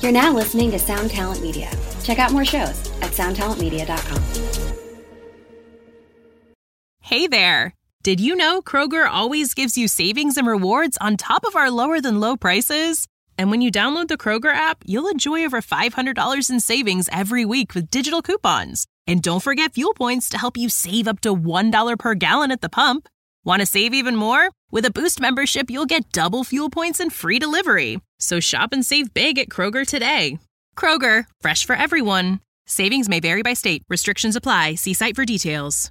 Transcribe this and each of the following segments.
You're now listening to Sound Talent Media. Check out more shows at soundtalentmedia.com. Hey there! Did you know Kroger always gives you savings and rewards on top of our lower than low prices? And when you download the Kroger app, you'll enjoy over $500 in savings every week with digital coupons. And don't forget fuel points to help you save up to $1 per gallon at the pump. Want to save even more? With a Boost membership, you'll get double fuel points and free delivery. So shop and save big at Kroger today. Kroger, fresh for everyone. Savings may vary by state. Restrictions apply. See site for details.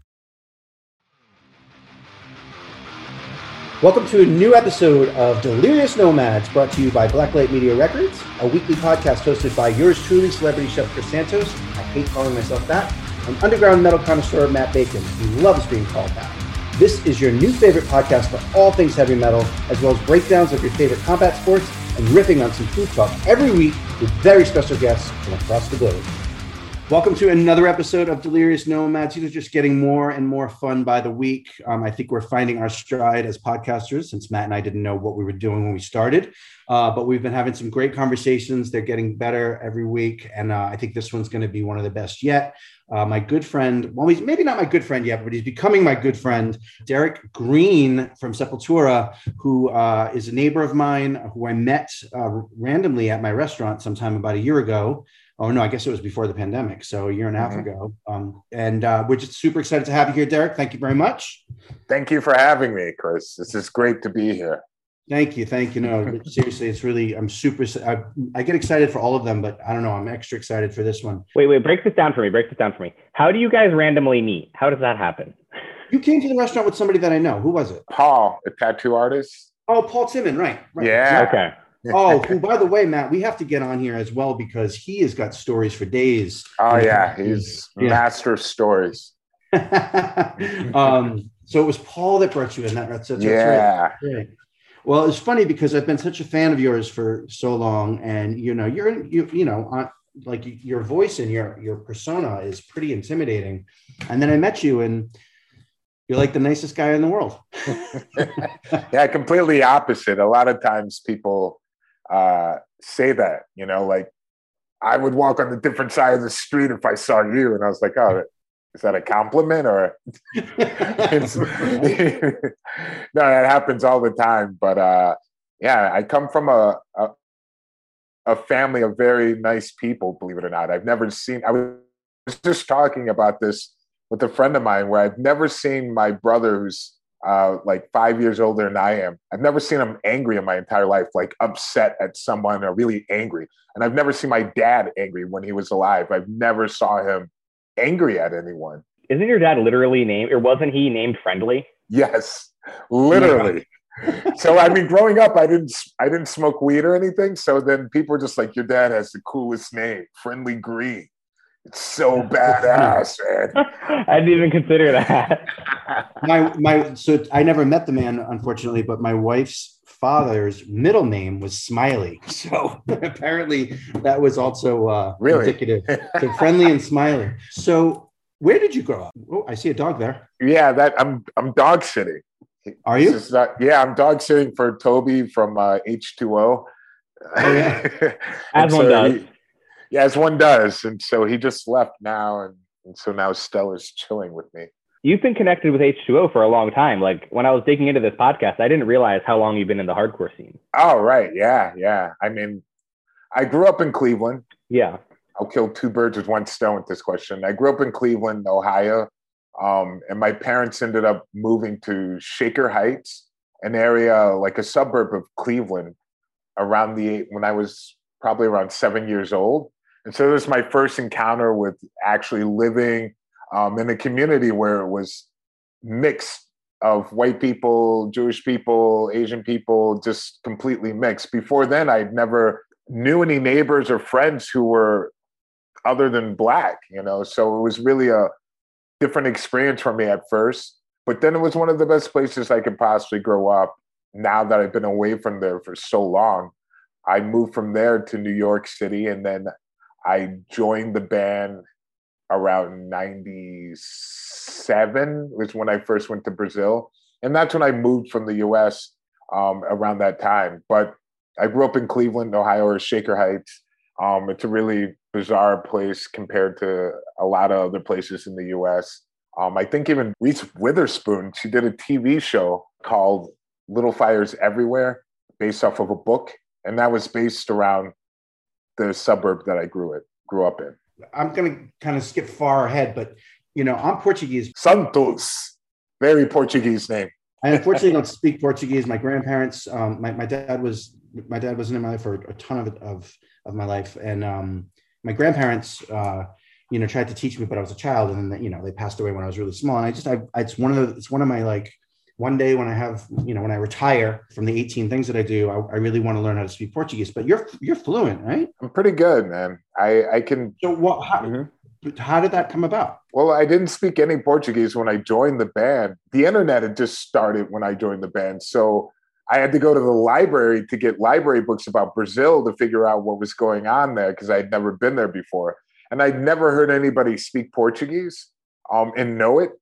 Welcome to a new episode of Delirious Nomads, brought to you by Blacklight Media Records, a weekly podcast hosted by yours truly, celebrity chef Chris Santos. I hate calling myself that. And underground metal connoisseur Matt Bacon, who loves being called that. This is your new favorite podcast for all things heavy metal, as well as breakdowns of your favorite combat sports and riffing on some food talk every week with very special guests from across the globe. Welcome to another episode of Delirious Nomads. These are just getting more and more fun by the week. I think we're finding our stride as podcasters, since Matt and I didn't know what we were doing when we started. But we've been having some great conversations. They're getting better every week. And I think this one's going to be one of the best yet. My good friend, well, he's maybe not my good friend yet, but he's becoming my good friend, Derek Green from Sepultura, who is a neighbor of mine who I met randomly at my restaurant sometime about a year ago. Oh, no, I guess it was before the pandemic. So a year and a half ago. And we're just super excited to have you here, Derek. Thank you very much. Thank you for having me, Chris. This is great to be here. Thank you. No, seriously, it's really, I get excited for all of them, but I don't know, I'm extra excited for this one. Wait, break this down for me. How do you guys randomly meet? How does that happen? You came to the restaurant with somebody that I know. Who was it? Paul, a tattoo artist. Oh, Paul Timon, right. Yeah. Okay. Oh, who, by the way, Matt, we have to get on here as well because he has got stories for days. Oh, yeah. He's master of stories. So it was Paul that brought you in. That's yeah. Right. Well, it's funny because I've been such a fan of yours for so long, and like your voice and your persona is pretty intimidating. And then I met you, and you're like the nicest guy in the world. Yeah, completely opposite. A lot of times people say that, like I would walk on the different side of the street if I saw you, and I was like, oh, is that a compliment or? No, that happens all the time. But yeah, I come from a family of very nice people, believe it or not. I was just talking about this with a friend of mine where I've never seen my brother, who's like 5 years older than I am. I've never seen him angry in my entire life, like upset at someone or really angry. And I've never seen my dad angry when he was alive. I've never saw him angry at anyone. Isn't your dad literally named, or wasn't he named Friendly? Yes, literally. So I mean, growing up, I didn't smoke weed or anything. So then people were just like, your dad has the coolest name, Friendly Green. It's so badass, man. I didn't even consider that. So I never met the man, unfortunately, but my wife's father's middle name was Smiley. So apparently that was also really indicative. So Friendly and Smiley. So where did you grow up? Oh, I see a dog there. Yeah, I'm dog sitting. Are you? I'm dog sitting for Toby from H2O. Oh, yeah. As one does. As one does. And so he just left now. And so now Stella's chilling with me. You've been connected with H2O for a long time. Like when I was digging into this podcast, I didn't realize how long you've been in the hardcore scene. Oh, right. Yeah. I mean, I grew up in Cleveland. Yeah. I'll kill two birds with one stone with this question. I grew up in Cleveland, Ohio. And my parents ended up moving to Shaker Heights, an area like a suburb of Cleveland, when I was probably around 7 years old. And so it was my first encounter with actually living in a community where it was mixed of white people, Jewish people, Asian people, just completely mixed. Before then, I never knew any neighbors or friends who were other than Black, so it was really a different experience for me at first. But then it was one of the best places I could possibly grow up. Now that I've been away from there for so long, I moved from there to New York City, and then I joined the band around 97 was when I first went to Brazil. And that's when I moved from the US around that time. But I grew up in Cleveland, Ohio, or Shaker Heights. It's a really bizarre place compared to a lot of other places in the US. I think even Reese Witherspoon, she did a TV show called Little Fires Everywhere, based off of a book. And that was based around the suburb that I grew up in. I'm going to kind of skip far ahead, but, I'm Portuguese. Santos, very Portuguese name. I unfortunately don't speak Portuguese. My grandparents, my dad wasn't in my life for a ton of my life. And my grandparents, tried to teach me, but I was a child, and then, they passed away when I was really small. And it's one of my, like, one day when I have, when I retire from the 18 things that I do, I really want to learn how to speak Portuguese. But you're fluent, right? I'm pretty good, man. I can. So how did that come about? Well, I didn't speak any Portuguese when I joined the band. The internet had just started when I joined the band. So I had to go to the library to get library books about Brazil to figure out what was going on there, because I'd never been there before. And I'd never heard anybody speak Portuguese and know it.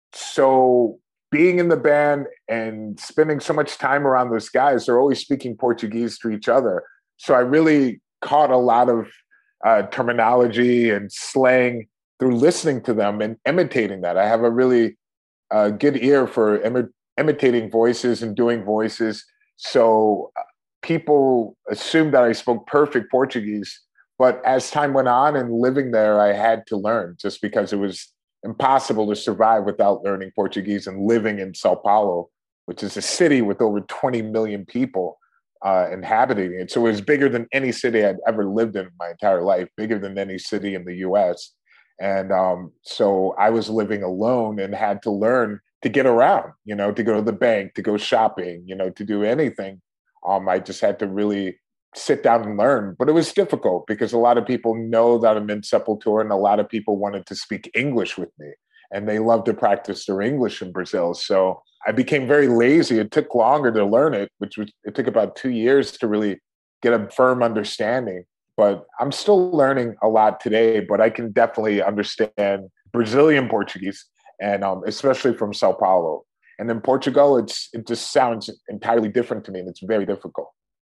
So being in the band and spending so much time around those guys, they're always speaking Portuguese to each other. So I really caught a lot of terminology and slang through listening to them and imitating that. I have a really good ear for imitating voices and doing voices. So people assumed that I spoke perfect Portuguese. But as time went on and living there, I had to learn, just because it was impossible to survive without learning Portuguese and living in Sao Paulo, which is a city with over 20 million people inhabiting it. So it was bigger than any city I'd ever lived in my entire life, bigger than any city in the US. And so I was living alone and had to learn to get around, to go to the bank, to go shopping, to do anything. I just had to really sit down and learn. But it was difficult because a lot of people know that I'm in Sepultura, and a lot of people wanted to speak English with me, and they love to practice their English in Brazil. So I became very lazy. It took longer to learn it, it took about 2 years to really get a firm understanding. But I'm still learning a lot today, but I can definitely understand Brazilian Portuguese, and especially from Sao Paulo. And in Portugal, it just sounds entirely different to me, and it's very difficult.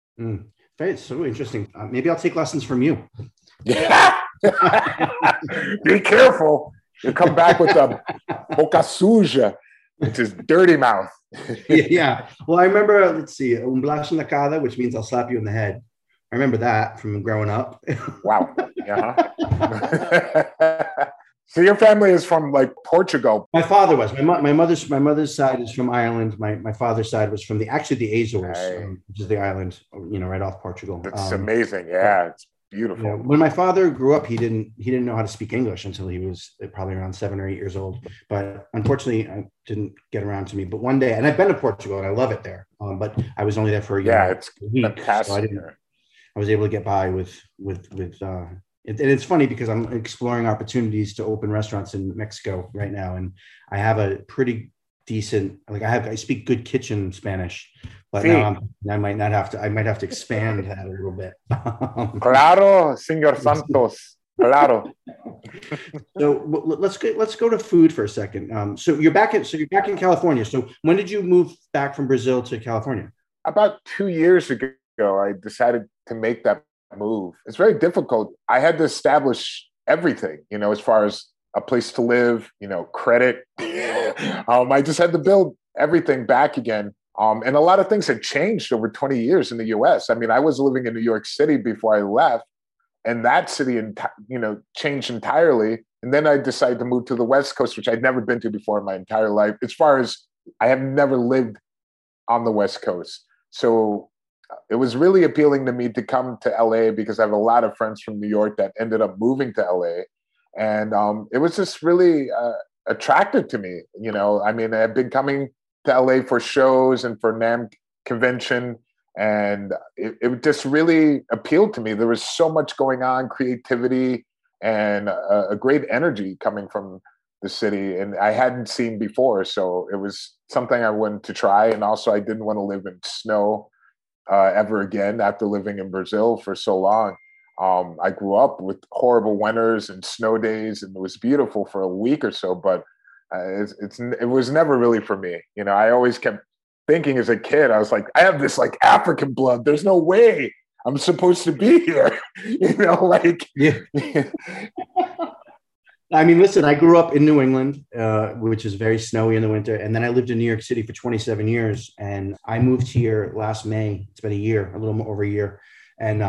It's so interesting. Maybe I'll take lessons from you. Yeah. Be careful. You come back with a boca suja, which is dirty mouth. Yeah. Well, I remember, let's see, bolacha na cara, which means I'll slap you in the head. I remember that from growing up. Wow. Yeah. So your family is from like Portugal. My father was. My mother's side is from Ireland. My father's side was from the Azores, which is the island, right off Portugal. It's amazing. Yeah, it's beautiful. When my father grew up, he didn't know how to speak English until he was probably around 7 or 8 years old. But unfortunately, I didn't get around to me. But one day, and I've been to Portugal and I love it there. But I was only there for a year. Yeah, it's fantastic. So I was able to get by with. And it's funny because I'm exploring opportunities to open restaurants in Mexico right now, and I have a pretty decent, I speak good kitchen Spanish, but now I might have to expand that a little bit. Claro, Señor Santos. Claro. So let's go to food for a second. So you're back in California. So when did you move back from Brazil to California? About 2 years ago, I decided to make that move. It's very difficult. I had to establish everything, as far as a place to live, credit. I just had to build everything back again. And a lot of things had changed over 20 years in the US. I mean, I was living in New York City before I left, and that city, changed entirely. And then I decided to move to the West Coast, which I'd never been to before in my entire life. As far as I have never lived on the West Coast. So it was really appealing to me to come to LA because I have a lot of friends from New York that ended up moving to LA. And it was just really attractive to me. I mean, I've been coming to LA for shows and for NAMM convention, and it just really appealed to me. There was so much going on, creativity, and a great energy coming from the city, and I hadn't seen before. So it was something I wanted to try. And also I didn't want to live in snow ever again after living in Brazil for so long. I grew up with horrible winters and snow days, and it was beautiful for a week or so, but it was never really for me. I always kept thinking as a kid, I was like, I have this like African blood. There's no way I'm supposed to be here. Like yeah. I mean, listen, I grew up in New England, which is very snowy in the winter. And then I lived in New York City for 27 years. And I moved here last May. It's been a year, a little more over a year. And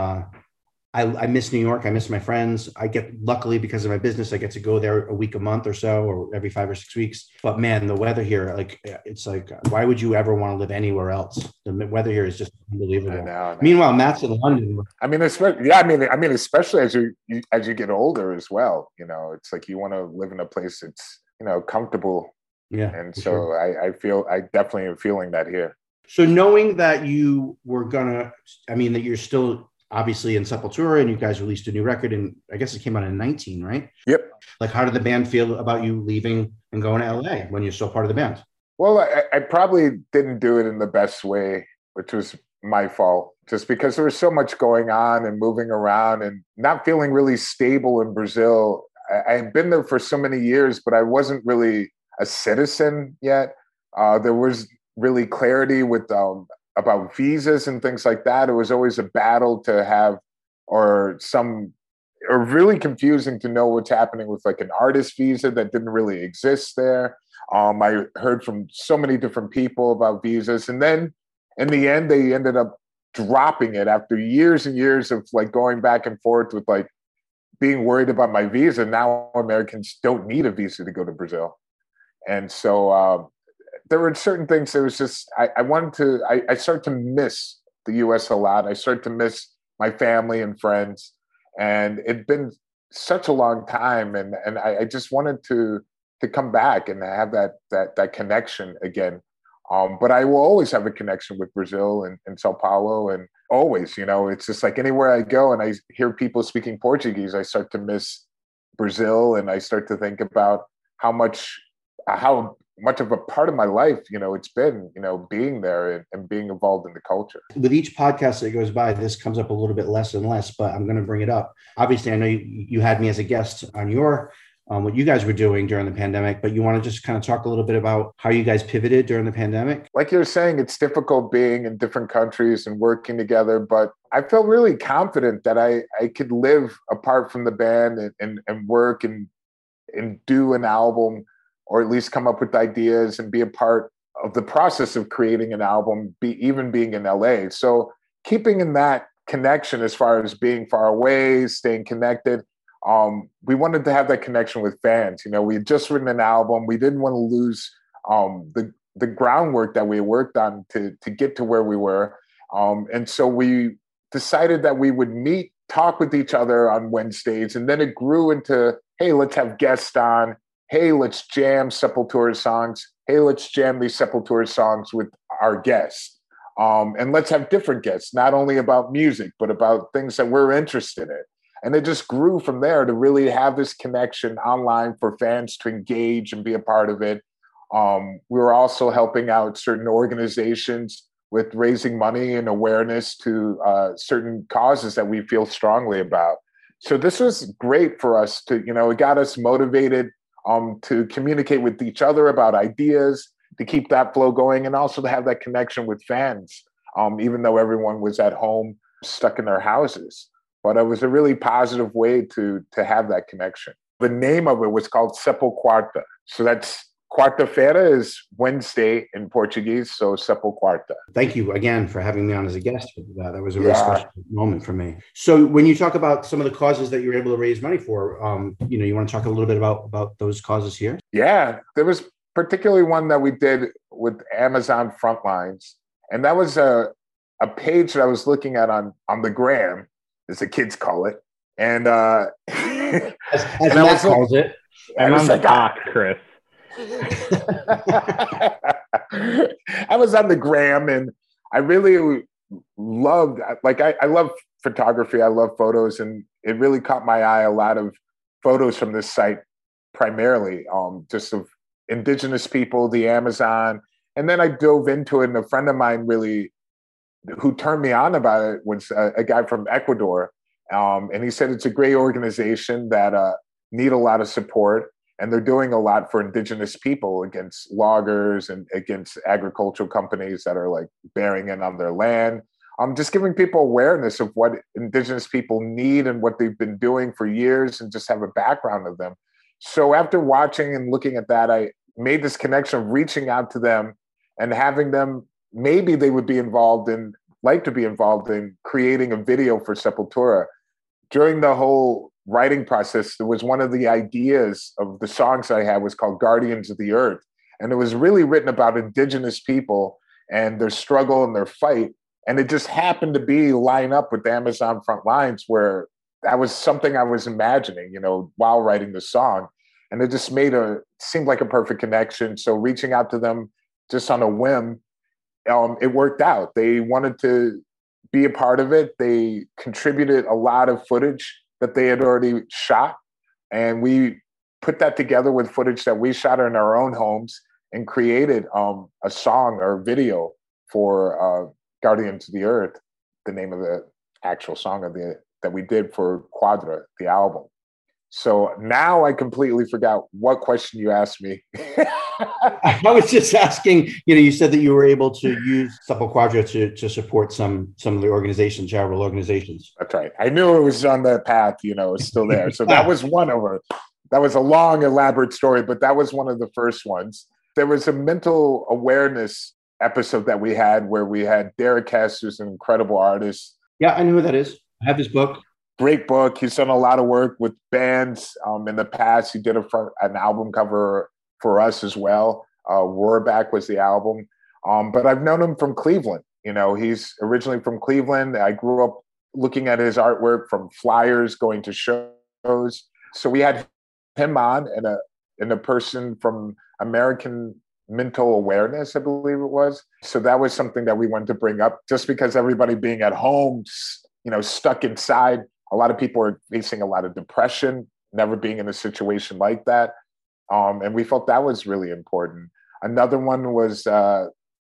I miss New York. I miss my friends. Luckily, because of my business, I get to go there a week, a month or so, or every 5 or 6 weeks. But man, the weather here, it's like, why would you ever want to live anywhere else? The weather here is just unbelievable. I know. Meanwhile, Matt's in London. I mean, especially as you get older as well. It's like you want to live in a place that's comfortable. Yeah. And so sure. I definitely am feeling that here. So knowing that you were that you're still obviously in Sepultura, and you guys released a new record, and I guess it came out in 2019, right? Yep. Like, how did the band feel about you leaving and going to LA when you're still part of the band? Well, I probably didn't do it in the best way, which was my fault, just because there was so much going on and moving around and not feeling really stable in Brazil. I had been there for so many years, but I wasn't really a citizen yet. There was really clarity with about visas and things like that. It was always a battle to have, or really confusing to know what's happening with like an artist visa that didn't really exist there. I heard from so many different people about visas. And then in the end, they ended up dropping it after years and years of like going back and forth with like being worried about my visa. Now Americans don't need a visa to go to Brazil. And so, there were certain things that was just, I started to miss the US a lot. I started to miss my family and friends, and it'd been such a long time. And I just wanted to come back and have that connection again. But I will always have a connection with Brazil and Sao Paulo, and always, it's just like anywhere I go and I hear people speaking Portuguese, I start to miss Brazil, and I start to think about how much of a part of my life, it's been, being there and being involved in the culture. With each podcast that goes by, this comes up a little bit less and less, but I'm going to bring it up. Obviously, I know you had me as a guest on what you guys were doing during the pandemic, but you want to just kind of talk a little bit about how you guys pivoted during the pandemic? Like you're saying, it's difficult being in different countries and working together, but I felt really confident that I could live apart from the band and work and do an album, or at least come up with ideas and be a part of the process of creating an album, even being in LA. So keeping in that connection as far as being far away, staying connected, we wanted to have that connection with fans. We had just written an album. We didn't want to lose the groundwork that we worked on to get to where we were. And so we decided that we would meet, talk with each other on Wednesdays, and then it grew into, hey, let's have guests on. Hey, let's jam Sepultura songs. Hey, let's jam these Sepultura songs with our guests. And let's have different guests, not only about music, but about things that we're interested in. And it just grew from there to really have this connection online for fans to engage and be a part of it. We were also helping out certain organizations with raising money and awareness to certain causes that we feel strongly about. So this was great for us to, it got us motivated to communicate with each other about ideas, to keep that flow going, and also to have that connection with fans, even though everyone was at home, stuck in their houses. But it was a really positive way to have that connection. The name of it was called Sepulquarta. So that's quarta-feira is Wednesday in Portuguese, so Sepulquarta. Thank you again for having me on as a guest. That was a really special moment for me. So when you talk about some of the causes that you were able to raise money for, you want to talk a little bit about those causes here? Yeah, there was particularly one that we did with Amazon Frontlines. And that was a page that I was looking at on the gram, as the kids call it. And as Matt calls it. I'm on the dock, Chris. I was on the gram, and I really loved, I love photography. I love photos, and it really caught my eye. A lot of photos from this site, primarily just of indigenous people, the Amazon. And then I dove into it, and a friend of mine who turned me on about it was a guy from Ecuador. And he said it's a great organization that need a lot of support. And they're doing a lot for indigenous people against loggers and against agricultural companies that are like bearing in on their land. just giving people awareness of what Indigenous people need and what they've been doing for years and just have a background of them. So after watching and looking at that, I made this connection of reaching out to them and having them, maybe they would be like to be involved in creating a video for Sepultura. During the whole writing process, there was one of the ideas of the songs I had was called Guardians of the Earth. And it was really written about Indigenous people and their struggle and their fight. And it just happened to line up with the Amazon Front Lines, where that was something I was imagining, while writing the song. And it just seemed like a perfect connection. So reaching out to them just on a whim, it worked out. They wanted to be a part of it. They contributed a lot of footage that they had already shot. And we put that together with footage that we shot in our own homes and created a song or video for Guardians of the Earth, the name of the actual song that we did for Quadra, the album. So now I completely forgot what question you asked me. I was just asking, you said that you were able to use Sepultura to support some of the organizations, charitable organizations. That's right. I knew it was on the path, it's still there. So that was one of them. That was a long, elaborate story, but that was one of the first ones. There was a mental awareness episode that we had where we had Derek Hess, who's an incredible artist. Yeah, I know who that is. I have his book. Great book. He's done a lot of work with bands in the past. He did an album cover for us as well. Roarback was the album. But I've known him from Cleveland. He's originally from Cleveland. I grew up looking at his artwork from flyers, going to shows. So we had him on and a person from American Mental Awareness, I believe it was. So that was something that we wanted to bring up, just because everybody being at home, stuck inside. A lot of people are facing a lot of depression, never being in a situation like that. And we felt that was really important. Another one was an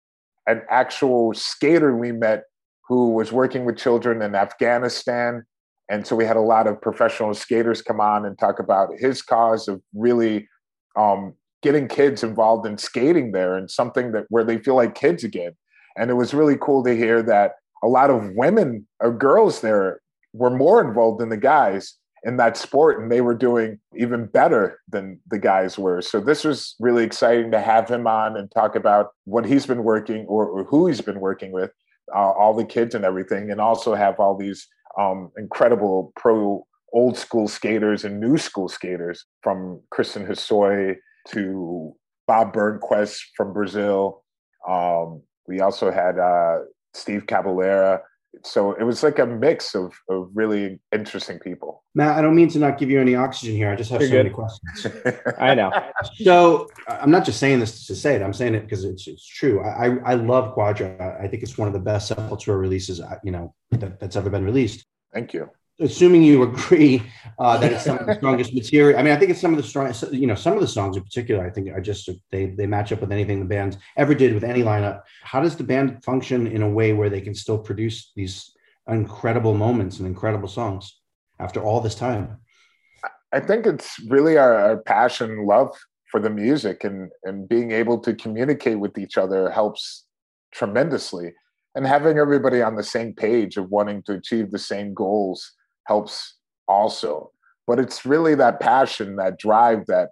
actual skater we met who was working with children in Afghanistan. And so we had a lot of professional skaters come on and talk about his cause of really getting kids involved in skating there, and something where they feel like kids again. And it was really cool to hear that a lot of women or girls there were more involved than the guys in that sport, and they were doing even better than the guys were. So this was really exciting to have him on and talk about what he's been working or who he's been working with, all the kids and everything, and also have all these incredible pro old school skaters and new school skaters, from Kristen Hosoi to Bob Burnquist from Brazil. We also had Steve Caballera. So it was like a mix of really interesting people. Matt, I don't mean to not give you any oxygen here. I just have many questions. I know. So I'm not just saying this to say it. I'm saying it because it's true. I love Quadra. I think it's one of the best Sepultura releases, that's ever been released. Thank you. Assuming you agree that it's some of the strongest material. I mean, I think it's some of the strongest, some of the songs in particular, I think are just, they match up with anything the band ever did with any lineup. How does the band function in a way where they can still produce these incredible moments and incredible songs after all this time? I think it's really our passion and love for the music, and being able to communicate with each other helps tremendously. And having everybody on the same page of wanting to achieve the same goals helps also. But it's really that passion, that drive that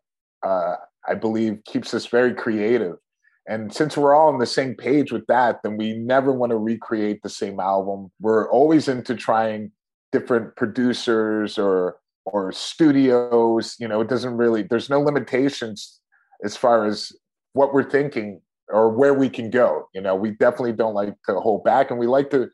I believe keeps us very creative. And since we're all on the same page with that, then we never want to recreate the same album. We're always into trying different producers or studios. It doesn't really, there's no limitations as far as what we're thinking or where we can go. We definitely don't like to hold back, and we like to,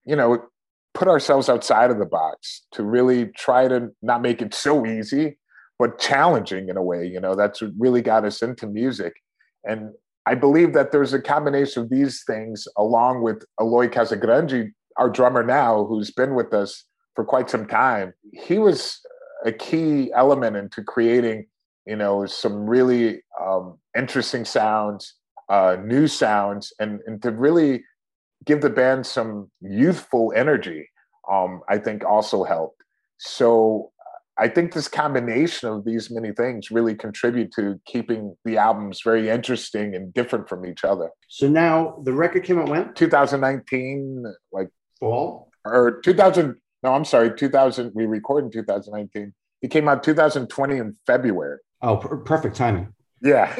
put ourselves outside of the box to really try to not make it so easy, but challenging in a way. That's what really got us into music. And I believe that there's a combination of these things, along with Eloy Casagrande, our drummer now, who's been with us for quite some time. He was a key element into creating, some really interesting sounds, new sounds, and to really give the band some youthful energy, I think also helped. So I think this combination of these many things really contribute to keeping the albums very interesting and different from each other. So now the record came out when? 2019, like Fall? Or 2000. No, I'm sorry, 2000. We recorded in 2019. It came out 2020 in February. Oh, perfect timing. Yeah.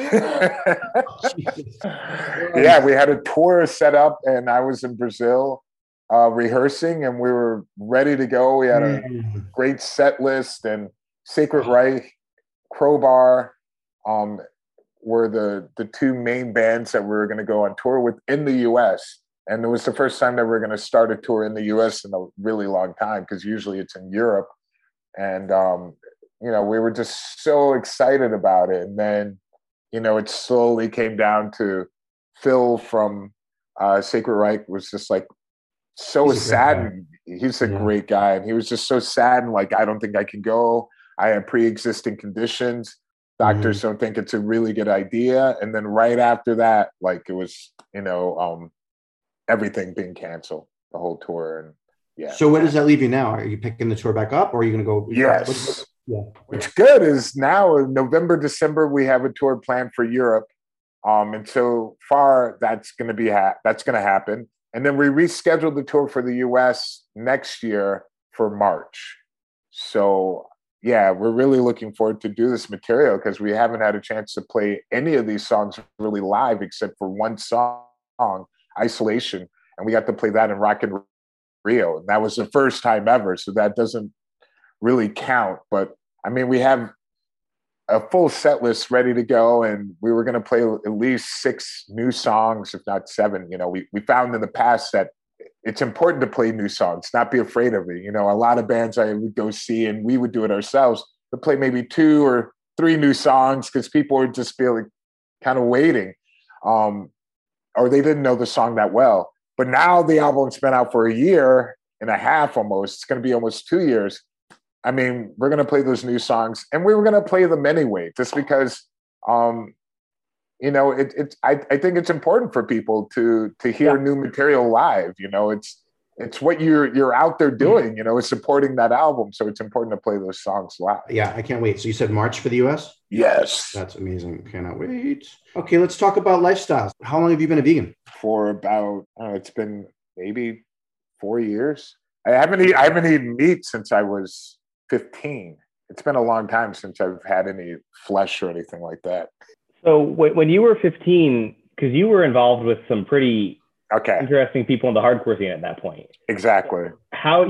Jesus. Yeah, we had a tour set up, and I was in Brazil rehearsing, and we were ready to go. We had a great set list, and Sacred Reich, Crowbar were the two main bands that we were going to go on tour with in the U.S. And it was the first time that we were going to start a tour in the U.S. in a really long time, because usually it's in Europe. And, we were just so excited about it. And then, it slowly came down to Phil from Sacred Reich was just like so saddened. He's a great guy. And he was just so saddened, like, I don't think I can go. I have pre-existing conditions. Doctors don't think it's a really good idea. And then right after that, like, it was, everything being canceled, the whole tour. And yeah. So where does that leave you now? Are you picking the tour back up, or are you going to go? Yes. What's good is now in November, December, we have a tour planned for Europe. And so far that's going to happen. And then we rescheduled the tour for the US next year for March. So yeah, we're really looking forward to do this material, because we haven't had a chance to play any of these songs really live except for one song, Isolation. And we got to play that in Rock in Rio. And that was the first time ever. So that doesn't really count. But I mean, we have a full set list ready to go, and we were going to play at least 6 new songs, if not 7. We found in the past that it's important to play new songs, not be afraid of it. A lot of bands I would go see, and we would do it ourselves, to play maybe 2 or 3 new songs, because people would just be like kind of waiting, or they didn't know the song that well. But now the album's been out for a year and a half almost. It's going to be almost 2 years. I mean, we're going to play those new songs, and we were going to play them anyway, just because, I think it's important for people to hear new material live. It's what you're out there doing, is supporting that album. So it's important to play those songs live. Yeah, I can't wait. So you said March for the US? Yes. That's amazing. Cannot wait. Okay, let's talk about lifestyles. How long have you been a vegan? For about, it's been maybe 4 years. I haven't eaten meat since I was 15. It's been a long time since I've had any flesh or anything like that. So when you were 15, because you were involved with some pretty interesting people in the hardcore scene at that point. Exactly. How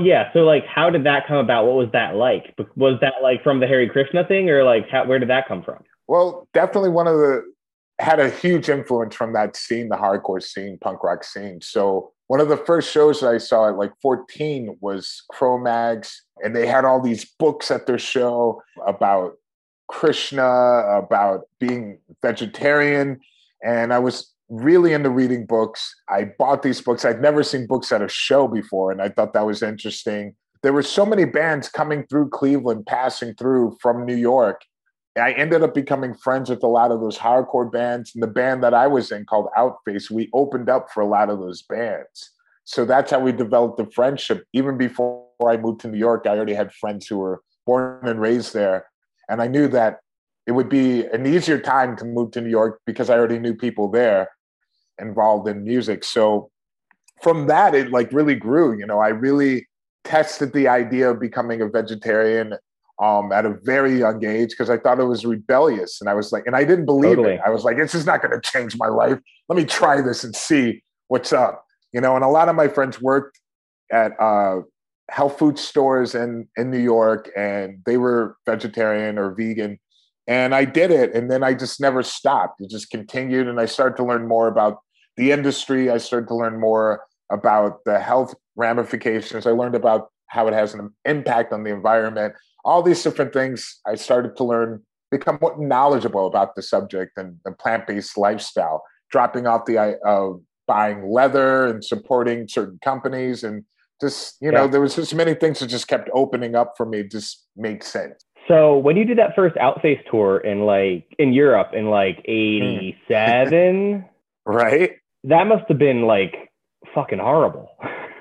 did that come about? What was that like? Was that like from the Hare Krishna thing, or like where did that come from? Well, definitely had a huge influence from that scene, the hardcore scene, punk rock scene. So one of the first shows that I saw at like 14 was Cro-Mags, and they had all these books at their show about Krishna, about being vegetarian. And I was really into reading books. I bought these books. I'd never seen books at a show before, and I thought that was interesting. There were so many bands coming through Cleveland, passing through from New York. I ended up becoming friends with a lot of those hardcore bands. And the band that I was in, called Outface, we opened up for a lot of those bands. So that's how we developed the friendship. Even before I moved to New York, I already had friends who were born and raised there. And I knew that it would be an easier time to move to New York because I already knew people there involved in music. So from that, it like really grew. I really tested the idea of becoming a vegetarian at a very young age, because I thought it was rebellious. And I was like, and I didn't believe it. I was like, this is not going to change my life. Let me try this and see what's up. And a lot of my friends worked at health food stores in New York, and they were vegetarian or vegan. And I did it. And then I just never stopped. It just continued. And I started to learn more about the industry. I started to learn more about the health ramifications. I learned about how it has an impact on the environment. All these different things I started to learn, become more knowledgeable about the subject and the plant-based lifestyle, dropping off the buying leather and supporting certain companies. And just, there was just many things that just kept opening up for me. It just made sense. So when you did that first Outface tour in Europe in like 87, right? That must have been like fucking horrible.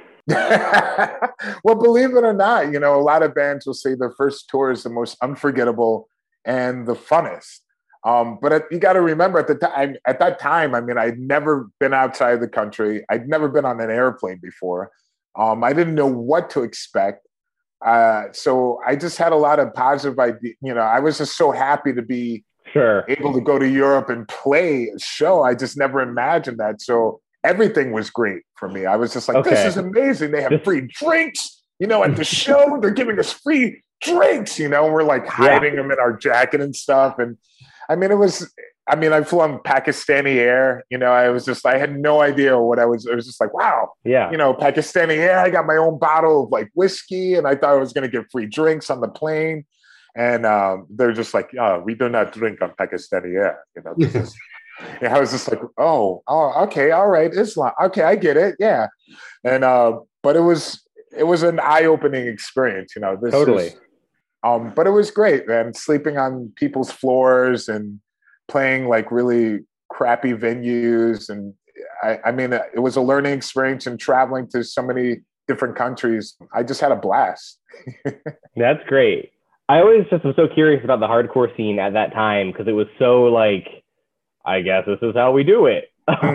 Well, believe it or not, a lot of bands will say their first tour is the most unforgettable and the funnest. But you got to remember at that time, I mean, I'd never been outside the country. I'd never been on an airplane before. I didn't know what to expect. So I just had a lot of positive ideas. I was just so happy to be able to go to Europe and play a show. I just never imagined that. So everything was great for me. I was just like, this is amazing. They have free drinks, at the show. They're giving us free drinks, we're like hiding them in our jacket and stuff. And I flew on Pakistani Air, I had no idea what I was just like, wow, Pakistani Air, I got my own bottle of like whiskey and I thought I was going to get free drinks on the plane. And they're just like, oh, we do not drink on Pakistani Air. I was just like, oh, okay. All right. Islam. Okay. I get it. Yeah. And, but it was an eye-opening experience, Totally. But it was great, man, sleeping on people's floors and playing like really crappy venues. And it was a learning experience and traveling to so many different countries. I just had a blast. That's great. I always just was so curious about the hardcore scene at that time because it was so like, I guess this is how we do it.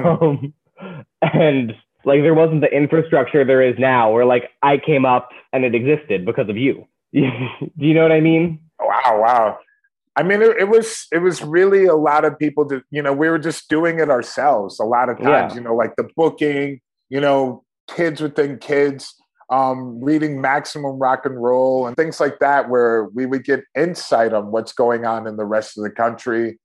And like there wasn't the infrastructure there is now where like I came up and it existed because of you. Do you know what I mean? Wow. It was really a lot of people that, we were just doing it ourselves a lot of times, like the booking, kids within kids, reading Maximum Rock and Roll and things like that, where we would get insight on what's going on in the rest of the country,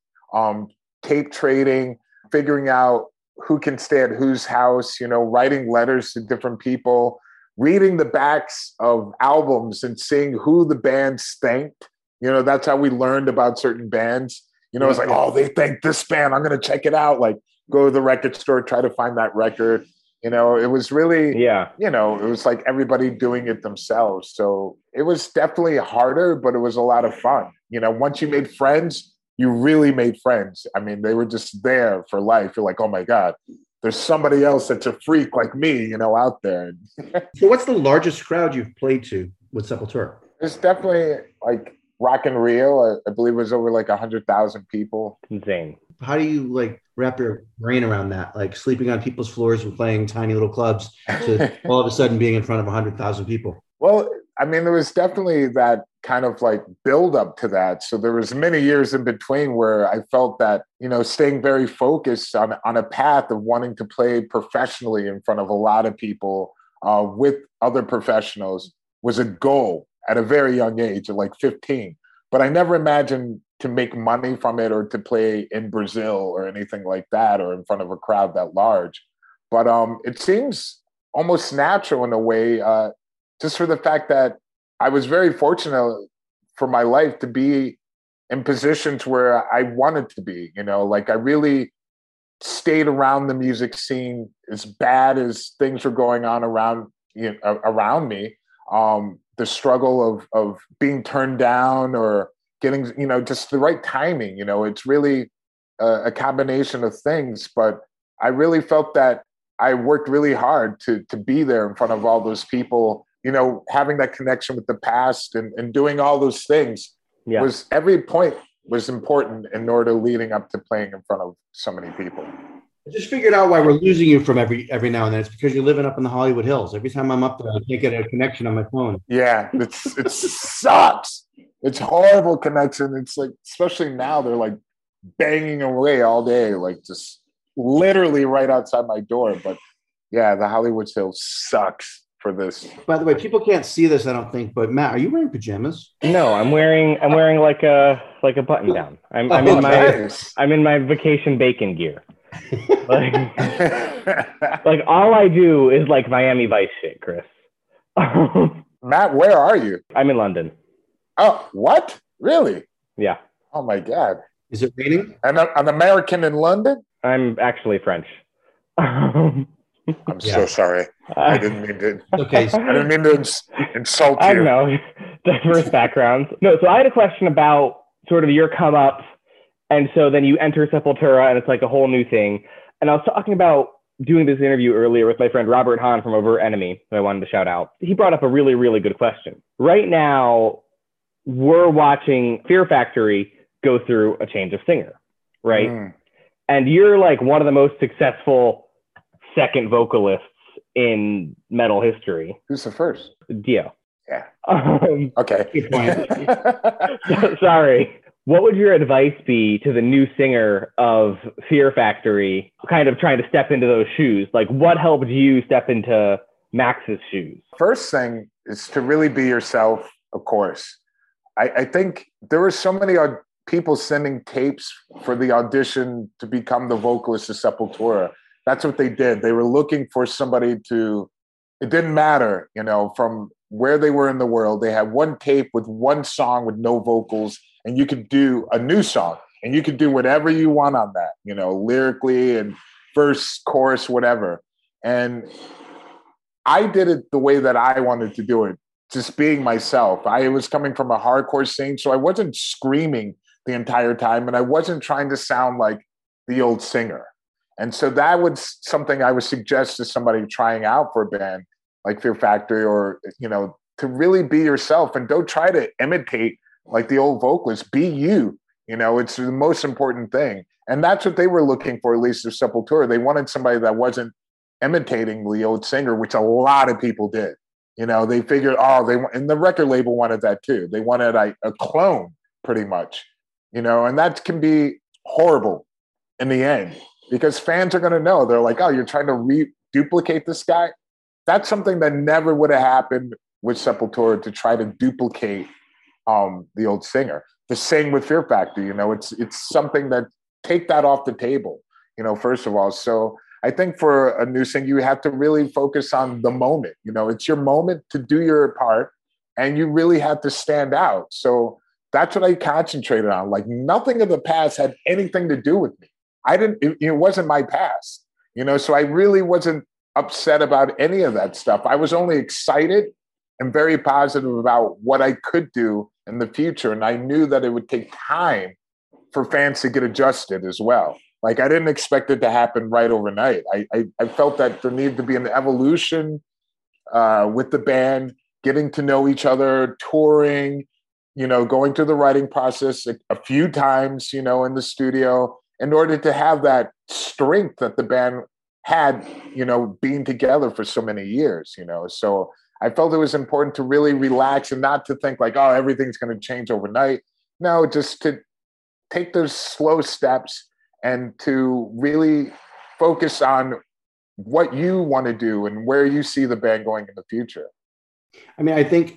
tape trading, figuring out who can stay at whose house, writing letters to different people, reading the backs of albums and seeing who the bands thanked. That's how we learned about certain bands. It's like, oh, they thank this band. I'm going to check it out. Like go to the record store, try to find that record. It was really, it was like everybody doing it themselves. So it was definitely harder, but it was a lot of fun. Once you made friends, you really made friends. They were just there for life. You're like, oh my God, there's somebody else that's a freak like me, out there. So what's the largest crowd you've played to with Sepultura? It's definitely like Rock in Rio. I believe it was over like 100,000 people. Insane. How do you like wrap your brain around that? Like sleeping on people's floors and playing tiny little clubs to all of a sudden being in front of 100,000 people? Well, there was definitely that kind of like build up to that. So there was many years in between where I felt that, staying very focused on a path of wanting to play professionally in front of a lot of people with other professionals was a goal at a very young age, at like 15. But I never imagined to make money from it or to play in Brazil or anything like that, or in front of a crowd that large. But it seems almost natural in a way, just for the fact that I was very fortunate for my life to be in positions where I wanted to be, like I really stayed around the music scene as bad as things were going on around me. The struggle of being turned down or getting, just the right timing, it's really a combination of things. But I really felt that I worked really hard to be there in front of all those people, having that connection with the past and doing all those things was every point was important in order leading up to playing in front of so many people. I just figured out why we're losing you from every now and then. It's because you're living up in the Hollywood Hills. Every time I'm up there, I can't get a connection on my phone. Yeah, it sucks. It's horrible connection. It's like, especially now, they're like banging away all day, like just literally right outside my door. But yeah, the Hollywood Hills sucks for this. By the way, people can't see this, I don't think, but Matt, are you wearing pajamas? No, I'm wearing like a button down. I'm in my vacation bacon gear. like all I do is like Miami Vice shit, Chris. Matt, where are you? I'm in London. Oh, what? Really? Yeah. Oh my God. Is it raining? An American in London? I'm actually French. I'm so sorry. I didn't mean to. Okay. I didn't mean to insult you. I know. Diverse backgrounds. No, so I had a question about sort of your come up. And so then you enter Sepultura and it's like a whole new thing. And I was talking about doing this interview earlier with my friend Robert Hahn from Overt Enemy, who I wanted to shout out. He brought up a really, really good question. Right now, we're watching Fear Factory go through a change of singer, right? And you're like one of the most successful second vocalists in metal history. Who's the first? Dio. Yeah. Okay. Good point. Sorry. What would your advice be to the new singer of Fear Factory, kind of trying to step into those shoes? Like, what helped you step into Max's shoes? First thing is to really be yourself, of course. I think there were so many people sending tapes for the audition to become the vocalist of Sepultura. That's what they did. They were looking for somebody to, it didn't matter, from where they were in the world. They had one tape with one song with no vocals, and you could do a new song, and you could do whatever you want on that, lyrically and verse, chorus, whatever. And I did it the way that I wanted to do it, just being myself. I was coming from a hardcore scene, so I wasn't screaming the entire time, and I wasn't trying to sound like the old singer. And so that was something I would suggest to somebody trying out for a band like Fear Factory, or, to really be yourself and don't try to imitate like the old vocalists. Be you, it's the most important thing. And that's what they were looking for, at least of Sepultura. They wanted somebody that wasn't imitating the old singer, which a lot of people did. They figured, and the record label wanted that too. They wanted a clone, pretty much, and that can be horrible in the end, because fans are going to know. They're like, oh, you're trying to duplicate this guy? That's something that never would have happened with Sepultura, to try to duplicate the old singer. The same with Fear Factory, it's something that, take that off the table, first of all. So I think for a new singer, you have to really focus on the moment. It's your moment to do your part, and you really have to stand out. So that's what I concentrated on. Like, nothing of the past had anything to do with me. It wasn't my past, so I really wasn't upset about any of that stuff. I was only excited and very positive about what I could do in the future. And I knew that it would take time for fans to get adjusted as well. Like, I didn't expect it to happen right overnight. I felt that there needed to be an evolution with the band, getting to know each other, touring, going through the writing process a few times, in the studio, in order to have that strength that the band had, being together for so many years, So I felt it was important to really relax and not to think like, oh, everything's going to change overnight. No, just to take those slow steps and to really focus on what you want to do and where you see the band going in the future. I mean, I think,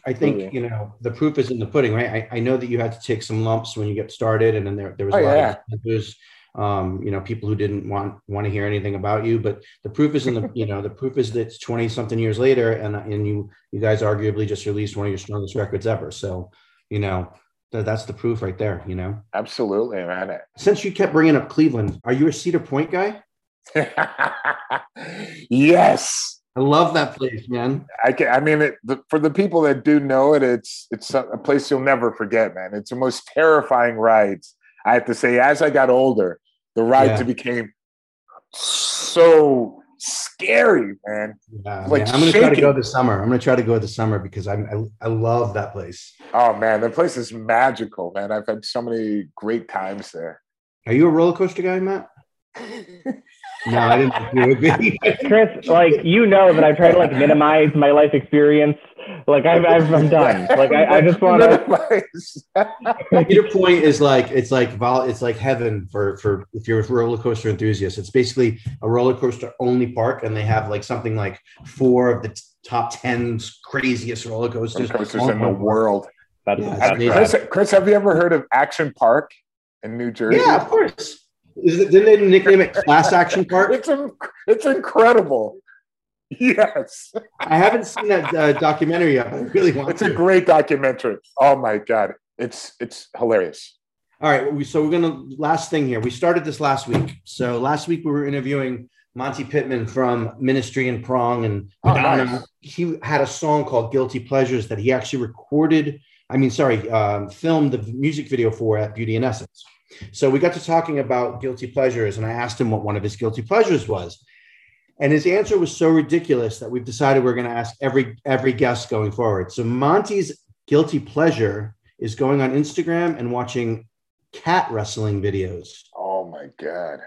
the proof is in the pudding, right? I know that you had to take some lumps when you get started, and then there was a lot of people who didn't want to hear anything about you, but the proof is in the, the proof is that it's 20 something years later, and you guys arguably just released one of your strongest records ever. So, that's the proof right there, Absolutely, man. Since you kept bringing up Cleveland, are you a Cedar Point guy? Yes. I love that place, man. For the people that do know it, it's a place you'll never forget, man. It's the most terrifying rides. I have to say, as I got older, the rides became so scary, man. Yeah, like, I'm going to try to go this summer. Because I love that place. Oh man, that place is magical, man. I've had so many great times there. Are you a roller coaster guy, Matt? No, I didn't think you would be. Chris, that I try to minimize my life experience. I'm done. I just want to. Cedar Point is it's like heaven for if you're a roller coaster enthusiast. It's basically a roller coaster only park, and they have something like 4 of the top 10 craziest roller coasters in the world. Chris, have you ever heard of Action Park in New Jersey? Yeah, of course. Didn't they nickname it Class Action Park? It's incredible. Yes. I haven't seen that documentary yet. I really want to. It's a great documentary. Oh my God. It's hilarious. All right. So last thing here. We started this last week. So last week we were interviewing Monte Pittman from Ministry and Prong, and nice. He had a song called Guilty Pleasures that he actually filmed the music video for at Beauty and Essence. So we got to talking about guilty pleasures, and I asked him what one of his guilty pleasures was. And his answer was so ridiculous that we've decided we're going to ask every guest going forward. So Monty's guilty pleasure is going on Instagram and watching cat wrestling videos. Oh my God.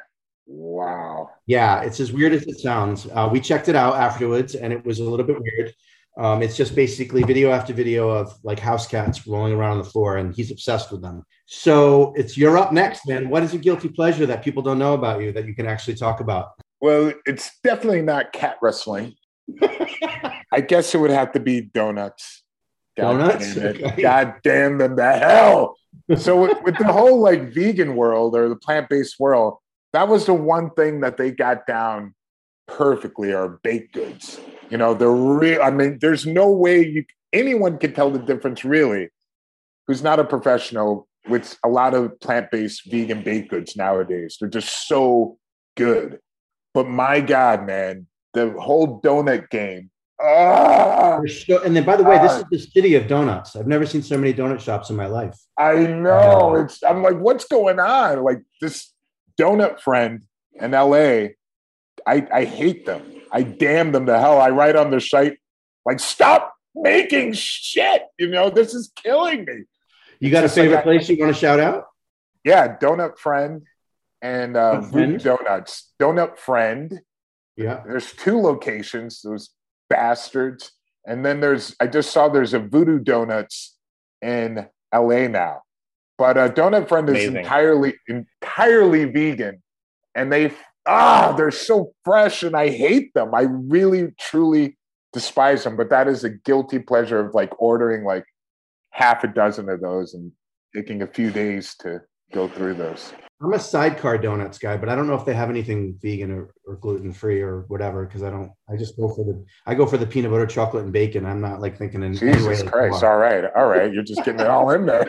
Wow. Yeah, it's as weird as it sounds. We checked it out afterwards, and it was a little bit weird. It's just basically video after video of like house cats rolling around on the floor, and he's obsessed with them. So you're up next, man. What is a guilty pleasure that people don't know about you that you can actually talk about? Well, it's definitely not cat wrestling. I guess it would have to be donuts. Donuts? Damn it. Okay. God damn them to hell. So with the whole like vegan world or the plant-based world, that was the one thing that they got down perfectly are baked goods. You know, the real, I mean, there's no way anyone can tell the difference really who's not a professional with a lot of plant-based vegan baked goods nowadays. They're just so good. But my God, man, the whole donut game. And then, by the way, this is the city of donuts. I've never seen so many donut shops in my life. I know. I'm like, what's going on? Like this donut friend in LA, I hate them. I damn them to hell. I write on their site, like, stop making shit. You know, this is killing me. You got a favorite place you want to shout out? Yeah, Donut Friend and Voodoo Donuts. Donut Friend. Yeah. There's 2 locations, those bastards. And then I just saw there's a Voodoo Donuts in LA now. But Donut Friend is entirely vegan. And they're so fresh and I hate them. I really, truly despise them. But that is a guilty pleasure of like ordering like half a dozen of those and taking a few days to go through those. I'm a Sidecar Donuts guy, but I don't know if they have anything vegan or gluten-free or whatever, because I just go for the peanut butter, chocolate, and bacon. I'm not like thinking in Jesus Christ. All right. You're just getting it all in there.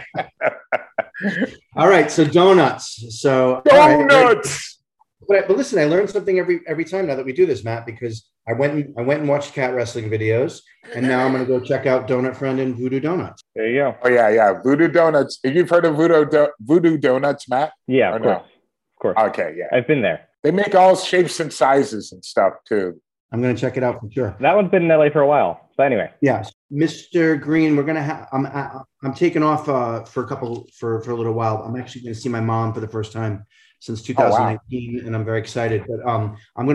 All right. So donuts. So donuts. But listen, I learned something every time now that we do this, Matt, because I went and watched cat wrestling videos, and now I'm going to go check out Donut Friend and Voodoo Donuts. There you go. Oh yeah, Voodoo Donuts. If you've heard of Voodoo Donuts, Matt? Yeah, of course. Okay, yeah. I've been there. They make all shapes and sizes and stuff too. I'm going to check it out for sure. That one's been in LA for a while. So anyway. Yes, Mr. Green, we're going to have. I'm taking off for a little while. I'm actually going to see my mom for the first time since 2019, and I'm very excited. But I'm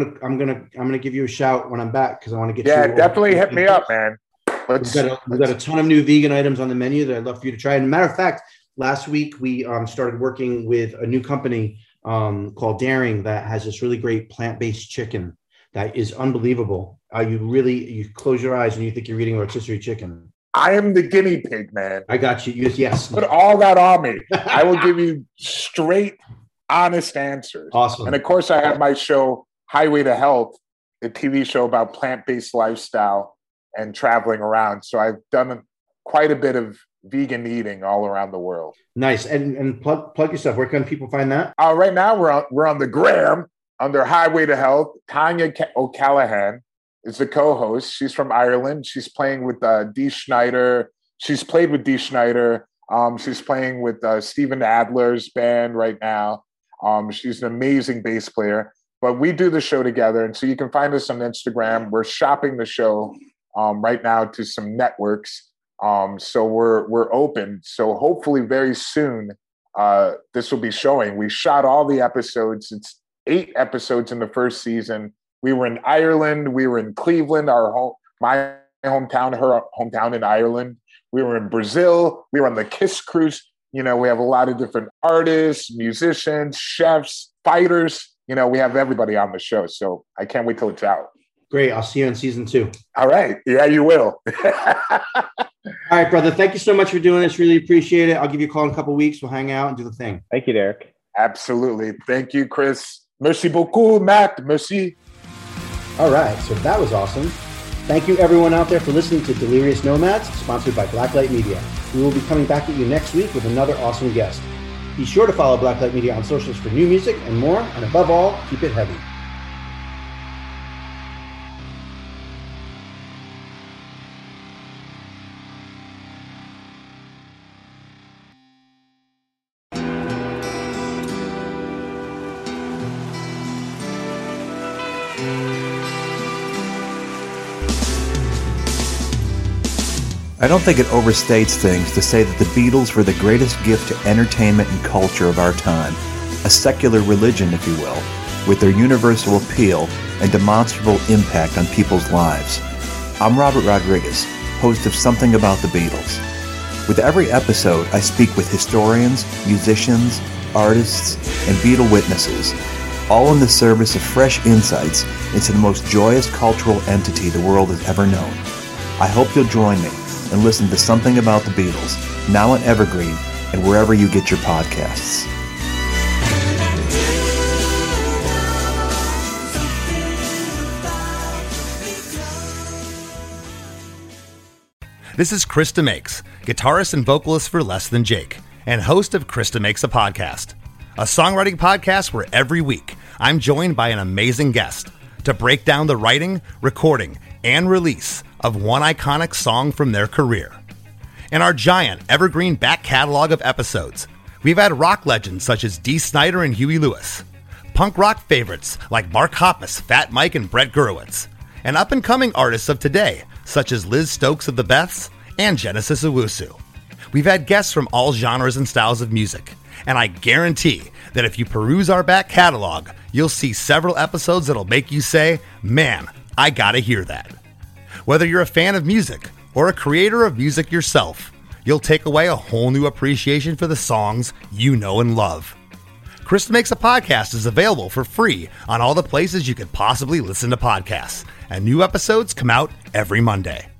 gonna give you a shout when I'm back because I want to get. Yeah, definitely hit me up, man. We've got a ton of new vegan items on the menu that I'd love for you to try. And matter of fact, last week we started working with a new company called Daring that has this really great plant-based chicken that is unbelievable. You close your eyes and you think you're eating rotisserie chicken. I am the guinea pig, man. I got you. Yes. Put all that on me. I will give you straight, honest answers. Awesome. And of course, I have my show, Highway to Health, a TV show about plant-based lifestyle and traveling around. So I've done quite a bit of vegan eating all around the world. Nice. And plug yourself. Where can people find that? Right now, we're on the gram under Highway to Health. Tanya O'Callaghan is the co-host. She's from Ireland. She's playing with Dee Schneider. She's played with Dee Schneider. She's playing with Steven Adler's band right now. She's an amazing bass player. But we do the show together. And so you can find us on Instagram. We're shopping the show right now to some networks. So we're open. So hopefully very soon, this will be showing. We shot all the episodes. It's 8 episodes in the first season. We were in Ireland. We were in Cleveland, my hometown, her hometown in Ireland. We were in Brazil. We were on the Kiss Cruise. You know, we have a lot of different artists, musicians, chefs, fighters. You know, we have everybody on the show. So I can't wait till it's out. Great. I'll see you in season 2. All right. Yeah, you will. All right, brother. Thank you so much for doing this. Really appreciate it. I'll give you a call in a couple of weeks. We'll hang out and do the thing. Thank you, Derek. Absolutely. Thank you, Chris. Merci beaucoup, Matt. Merci. All right. So that was awesome. Thank you, everyone out there, for listening to Delirious Nomads, sponsored by Blacklight Media. We will be coming back at you next week with another awesome guest. Be sure to follow Blacklight Media on socials for new music and more. And above all, keep it heavy. I don't think it overstates things to say that the Beatles were the greatest gift to entertainment and culture of our time. a secular religion, if you will, with their universal appeal and demonstrable impact on people's lives. I'm Robert Rodriguez, host of Something About the Beatles. With every episode, I speak with historians, musicians, artists, and Beatle witnesses, all in the service of fresh insights into the most joyous cultural entity the world has ever known. I hope you'll join me and listen to Something About the Beatles, now on Evergreen and wherever you get your podcasts. This is Krista Makes, guitarist and vocalist for Less Than Jake, and host of Krista Makes a Podcast, a songwriting podcast where every week I'm joined by an amazing guest to break down the writing, recording, and release of one iconic song from their career. In our giant evergreen back catalog of episodes, we've had rock legends such as Dee Snider and Huey Lewis, punk rock favorites like Mark Hoppus, Fat Mike, and Brett Gurewitz, and up-and-coming artists of today such as Liz Stokes of the Beths and Genesis Owusu. We've had guests from all genres and styles of music, and I guarantee that if you peruse our back catalog, you'll see several episodes that'll make you say, man, I gotta hear that. Whether you're a fan of music or a creator of music yourself, you'll take away a whole new appreciation for the songs you know and love. Krista Makes a Podcast is available for free on all the places you could possibly listen to podcasts, and new episodes come out every Monday.